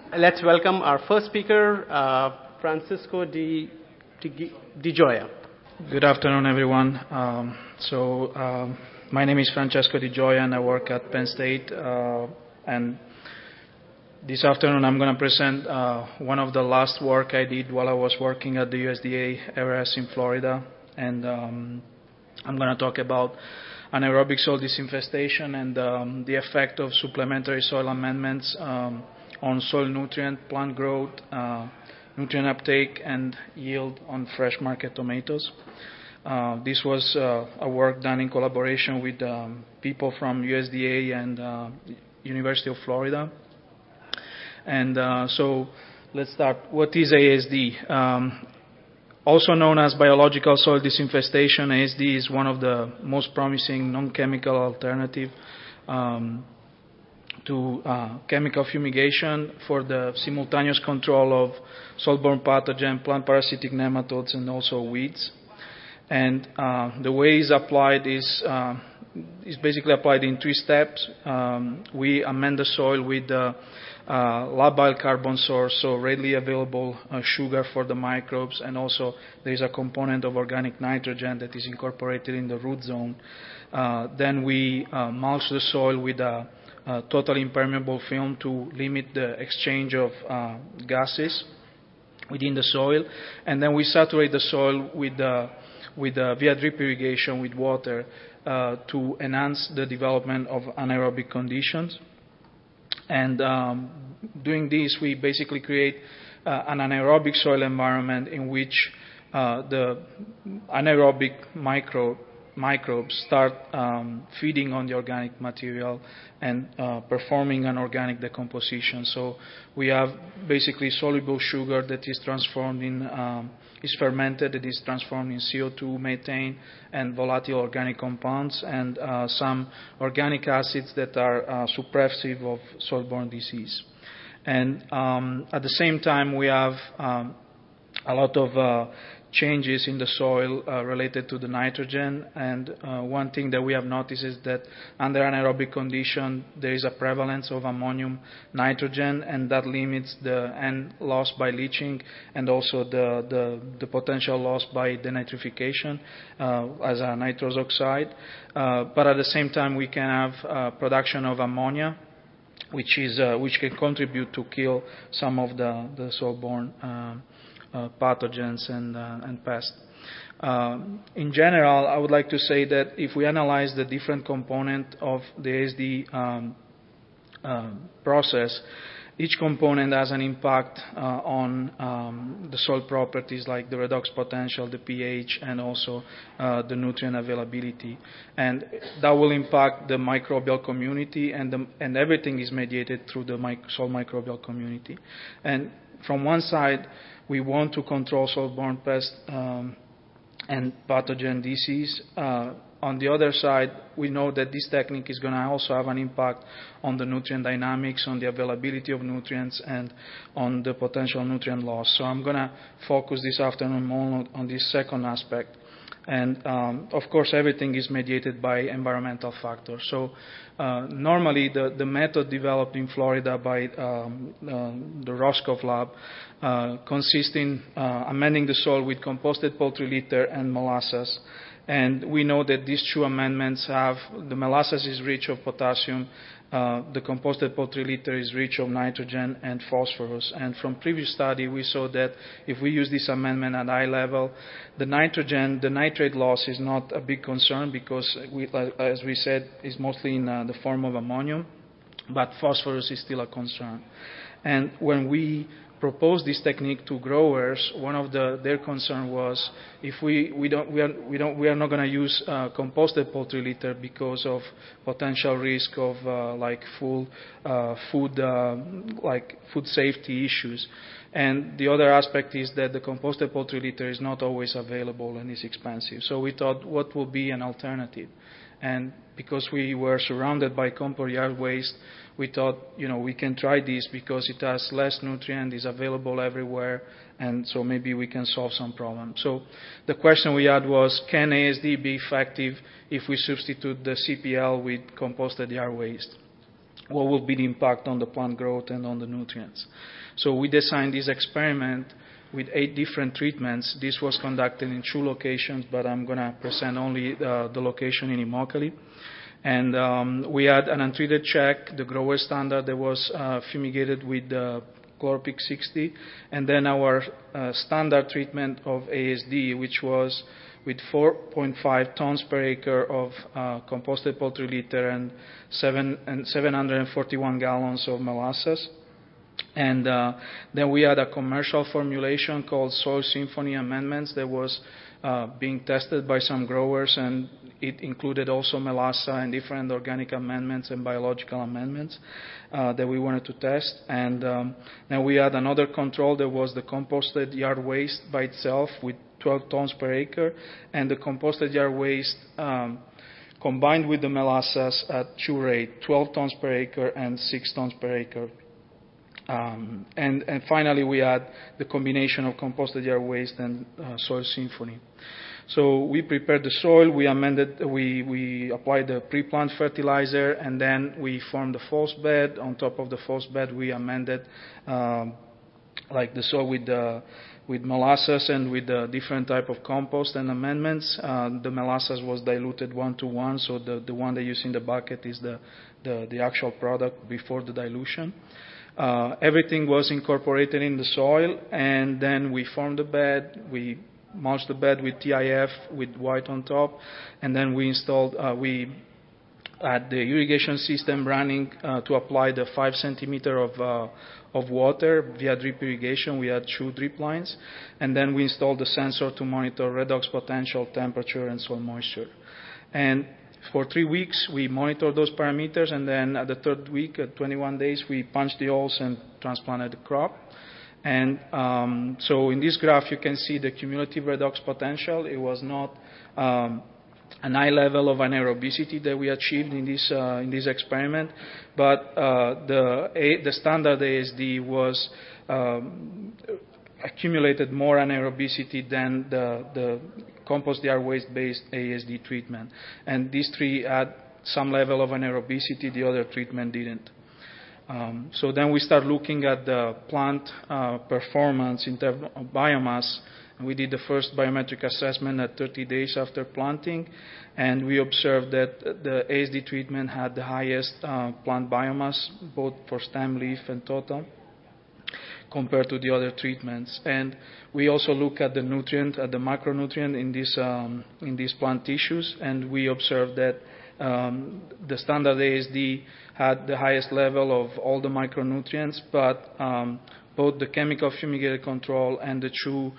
Let's welcome our first speaker, Francisco Di Gioia. Good afternoon, everyone. My name is Francesco Di Gioia, and I work at Penn State. And this afternoon, I'm going to present one of the last work I did while I was working at the USDA ARS in Florida. And I'm going to talk about anaerobic soil disinfestation and the effect of supplementary soil amendments on soil nutrient, plant growth, nutrient uptake, and yield on fresh market tomatoes. This was a work done in collaboration with people from USDA and University of Florida. And so let's start. What is ASD? Also known as biological soil disinfestation, ASD is one of the most promising non-chemical alternative to chemical fumigation for the simultaneous control of soil-borne pathogen, plant parasitic nematodes, and also weeds. And the way it's applied is basically applied in 3 steps. We amend the soil with labile carbon source, so readily available sugar for the microbes, and also there is a component of organic nitrogen that is incorporated in the root zone. Then we mulch the soil with a totally impermeable film to limit the exchange of gases within the soil, and then we saturate the soil with via drip irrigation with water to enhance the development of anaerobic conditions. And doing this, we basically create an anaerobic soil environment in which the anaerobic microbes start feeding on the organic material and performing an organic decomposition. So we have basically soluble sugar that is transformed is fermented, it is transformed in CO2, methane, and volatile organic compounds, and some organic acids that are suppressive of soil-borne disease. And at the same time, we have a lot of changes in the soil related to the nitrogen, and one thing that we have noticed is that under anaerobic condition there is a prevalence of ammonium nitrogen, and that limits the N loss by leaching and also the potential loss by denitrification as a nitrous oxide. But at the same time we can have production of ammonia, which can contribute to kill some of the soil-borne pathogens and pests. In general, I would like to say that if we analyze the different component of the ASD process, each component has an impact on the soil properties like the redox potential, the pH, and also the nutrient availability. And that will impact the microbial community, and everything is mediated through the soil microbial community. And from one side, we want to control soil-borne pest and pathogen disease. On the other side, we know that this technique is going to also have an impact on the nutrient dynamics, on the availability of nutrients, and on the potential nutrient loss. So I'm going to focus this afternoon more on this second aspect. And of course, everything is mediated by environmental factors. So normally, the method developed in Florida by the Roscoff lab consists in amending the soil with composted poultry litter and molasses. And we know that these 2 amendments the molasses is rich of potassium, the composted poultry litter is rich of nitrogen and phosphorus. And from previous study, we saw that if we use this amendment at high level, the nitrate loss is not a big concern because, as we said, is mostly in the form of ammonium, but phosphorus is still a concern. And when we proposed this technique to growers, one of their concern was if we are not going to use composted poultry litter because of potential risk of food safety issues. And the other aspect is that the composted poultry litter is not always available and is expensive. So we thought, what would be an alternative? And because we were surrounded by compost yard waste, we thought, we can try this because it has less nutrient, is available everywhere, and so maybe we can solve some problem. So the question we had was, can ASD be effective if we substitute the CPL with composted yard waste? what will be the impact on the plant growth and on the nutrients. So we designed this experiment with 8 different treatments. This was conducted in 2 locations, but I'm going to present only the location in Immokalee. And we had an untreated check, the grower standard that was fumigated with Chlorpic 60, and then our standard treatment of ASD, which was with 4.5 tons per acre of composted poultry litter and 741 gallons of molasses. And then we had a commercial formulation called Soil Symphony Amendments that was being tested by some growers, and it included also melassa and different organic amendments and biological amendments that we wanted to test. And then we had another control that was the composted yard waste by itself with 12 tons per acre, and the composted yard waste combined with the molasses at 2 rate, 12 tons per acre and 6 tons per acre. And finally, we had the combination of composted yard waste and Soil Symphony. So we prepared the soil, we applied the pre-plant fertilizer, and then we formed the false bed. On top of the false bed, we amended like the soil with molasses and with the different type of compost and amendments. The molasses was diluted 1-to-1, so the one that you see in the bucket is the actual product before the dilution. Everything was incorporated in the soil, and then we formed the bed. We mulched the bed with TIF with white on top, and then we installed, we had the irrigation system running to apply the 5 centimeter of water via drip irrigation. We had 2 drip lines, and then we installed the sensor to monitor redox potential, temperature, and soil moisture. And for 3 weeks, we monitored those parameters, and then at the 3rd week, at 21 days, we punched the holes and transplanted the crop. And so in this graph, you can see the cumulative redox potential. It was not an high level of anaerobicity that we achieved in this experiment, but the standard ASD was accumulated more anaerobicity than the compost yard waste-based ASD treatment. And these 3 had some level of anaerobicity, the other treatment didn't. So then we start looking at the plant performance in terms of biomass. And we did the first biometric assessment at 30 days after planting, and we observed that the ASD treatment had the highest plant biomass, both for stem, leaf, and total, compared to the other treatments. And we also look at the nutrient, at the macronutrient in these plant tissues, and we observed that the standard ASD had the highest level of all the micronutrients, but both the chemical fumigated control and the 2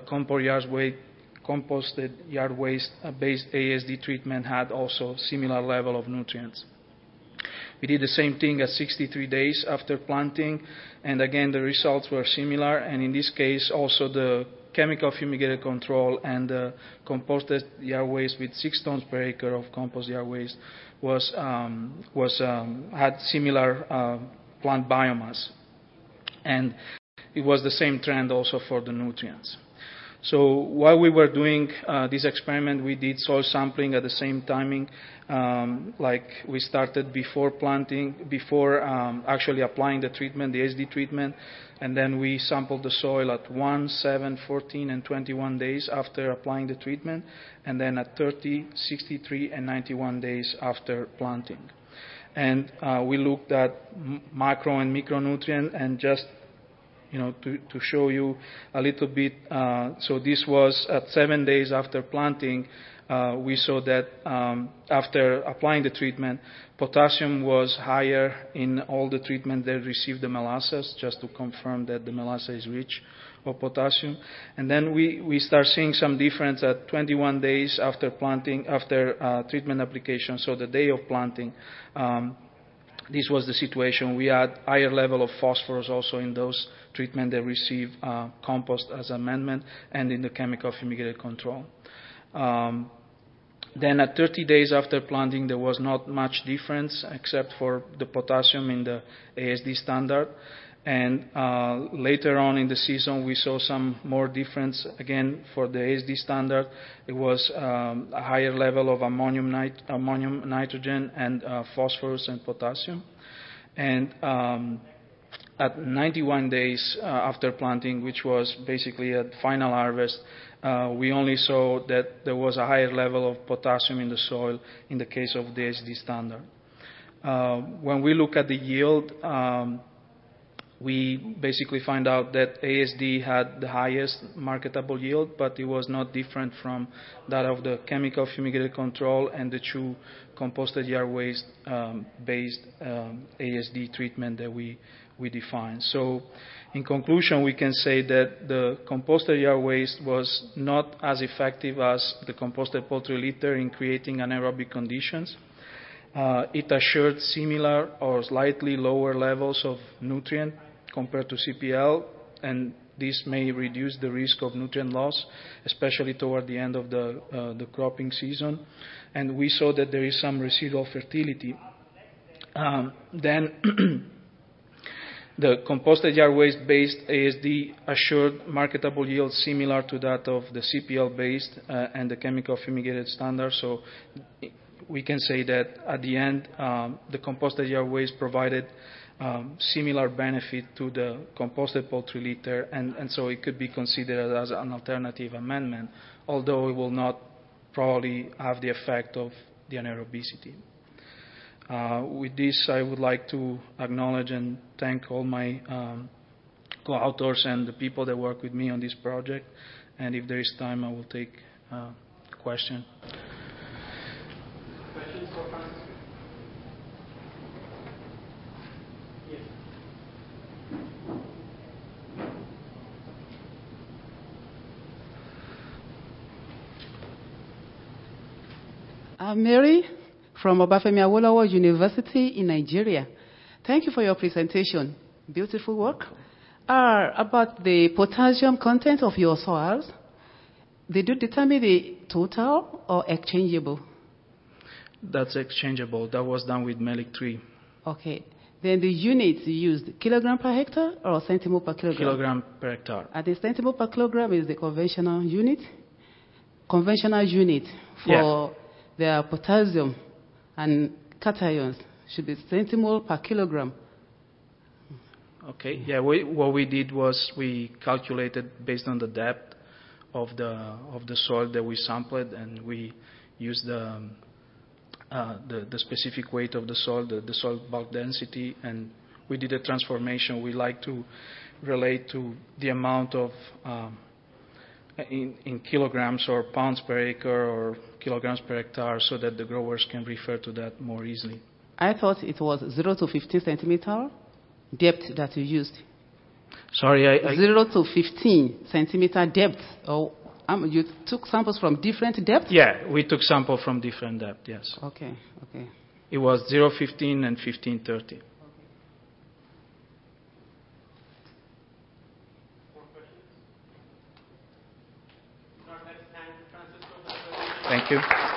composted yard waste-based ASD treatment had also similar level of nutrients. We did the same thing at 63 days after planting, and again the results were similar, and in this case also the chemical fumigated control and the composted yard waste with 6 tons per acre of compost yard waste had similar plant biomass. And it was the same trend also for the nutrients. So while we were doing this experiment, we did soil sampling at the same timing, like we started before planting, before actually applying the treatment, the ASD treatment, and then we sampled the soil at 1, 7, 14, and 21 days after applying the treatment, and then at 30, 63, and 91 days after planting. And we looked at macro and micronutrient, and just to show you a little bit, so this was at 7 days after planting. We saw that after applying the treatment, potassium was higher in all the treatment that received the molasses, just to confirm that the molasses is rich of potassium. And then we start seeing some difference at 21 days after planting, after treatment application, so the day of planting. This was the situation. We had higher level of phosphorus also in those treatment that received compost as amendment and in the chemical fumigated control. Then at 30 days after planting, there was not much difference except for the potassium in the ASD standard. And later on in the season, we saw some more difference. Again, for the ASD standard, it was a higher level of ammonium nitrogen, and phosphorus and potassium. And at 91 days after planting, which was basically at final harvest, we only saw that there was a higher level of potassium in the soil in the case of the ASD standard. When we look at the yield, we basically find out that ASD had the highest marketable yield, but it was not different from that of the chemical fumigated control and the two composted yard waste based ASD treatment that we define. So in conclusion, we can say that the composted yard waste was not as effective as the composted poultry litter in creating anaerobic conditions. It assured similar or slightly lower levels of nutrient compared to CPL, and this may reduce the risk of nutrient loss, especially toward the end of the cropping season. And we saw that there is some residual fertility. Then the composted yard waste-based ASD assured marketable yield similar to that of the CPL-based and the chemical fumigated standard. So we can say that at the end, the composted yard waste provided similar benefit to the composted poultry litter, and so it could be considered as an alternative amendment, although it will not probably have the effect of the anaerobicity. With this, I would like to acknowledge and thank all my co-authors and the people that work with me on this project, and if there is time, I will take questions. Questions for Francisco? Yes. I'm Mary from Obafemi Awolowo University in Nigeria. Thank you for your presentation. Beautiful work. About the potassium content of your soils, did you determine the total or exchangeable? That's exchangeable. That was done with Melic 3. Okay. Then the units you used, kilogram per hectare or centimole per kilogram? Kilogram per hectare. And the centimole per kilogram is the conventional unit? Conventional unit for the potassium and cations should be centimole per kilogram. Okay. Yeah. What we did was we calculated based on the depth of the soil that we sampled, and we used the specific weight of the soil, the soil bulk density, and we did a transformation. We like to relate to the amount of in kilograms or pounds per acre or kilograms per hectare, so that the growers can refer to that more easily. I thought it was 0 to 15 centimeter depth that you used. Sorry, 0 to 15 centimeter depth. Or you took samples from different depths? Yeah, we took samples from different depth, yes. Okay. It was 0.15 and 15.30. Thank you.